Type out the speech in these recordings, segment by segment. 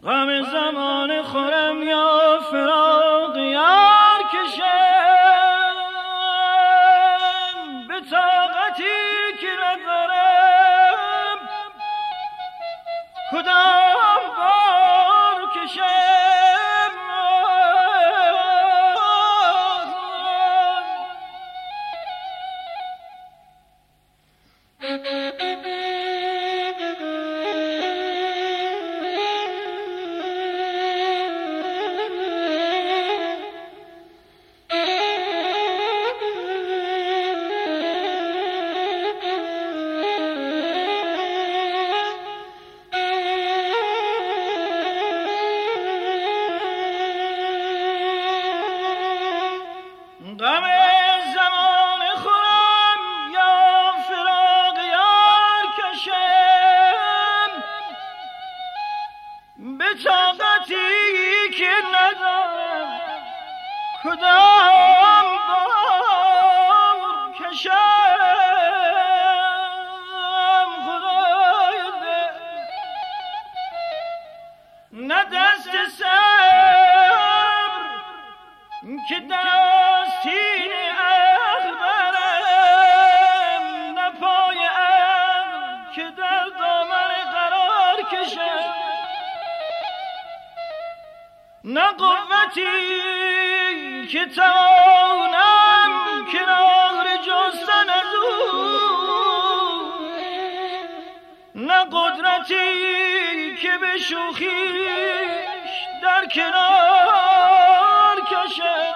غم زمان خورم یا فراق یار کشم، به طاقتی که ندارم کدام بار کشم. کدام بار کشم خدای ده، نه دست صبر که در آستین عقل برم، نه پای عقل که در دامن قرار کشم، نه قوتی که توانم کنار جستن از او، نه قدرتی که به شوخیش در کنار کشم.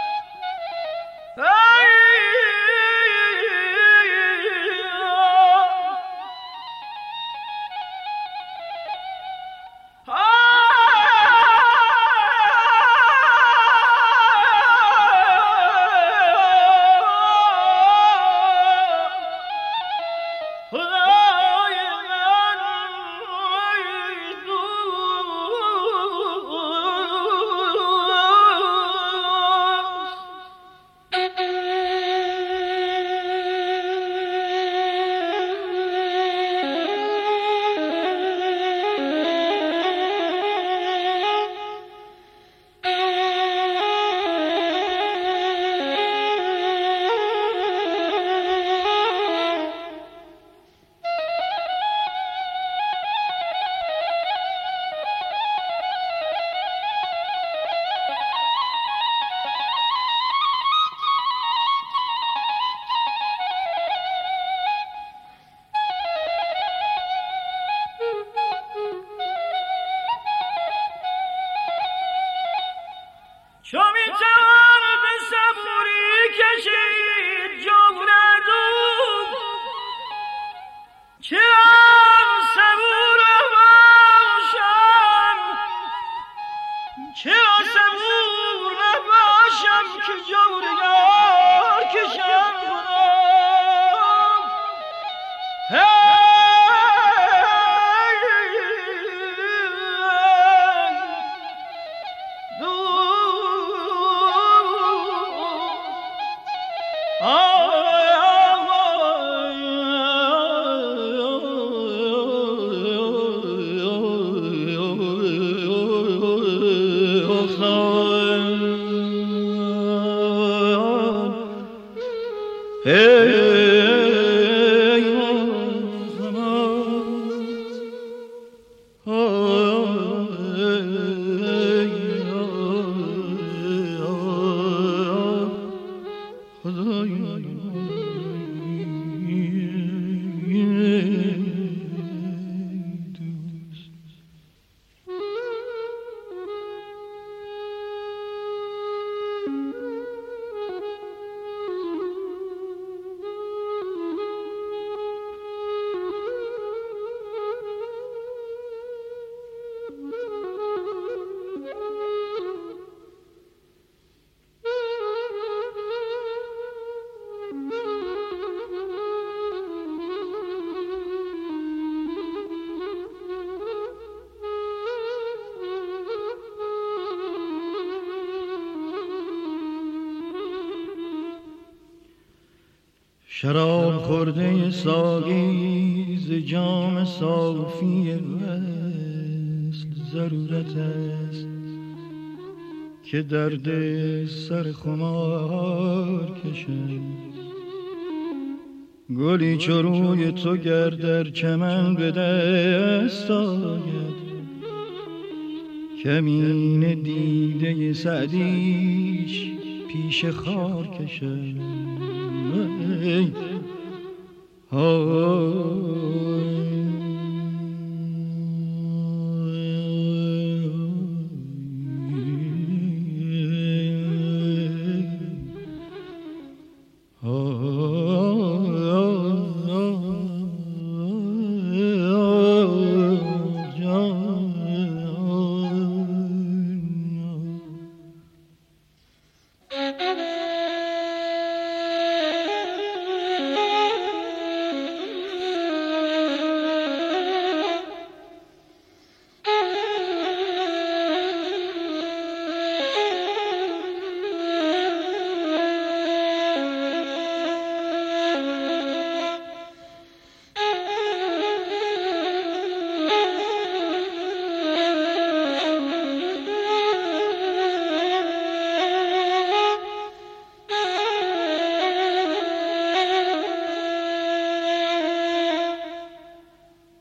چو میتوان به صبوری کشید جور ازو، چرا صبور نباشم، چرا صبور نباشم که جور یار کشم خدا. شراب خورده ساقی ز جام صافی وصل ضرورت است که درد سر خمار کشم. گلی چو روی تو گر در چمن به دست آید، کمین دیده سعدیش پیش خار کشم.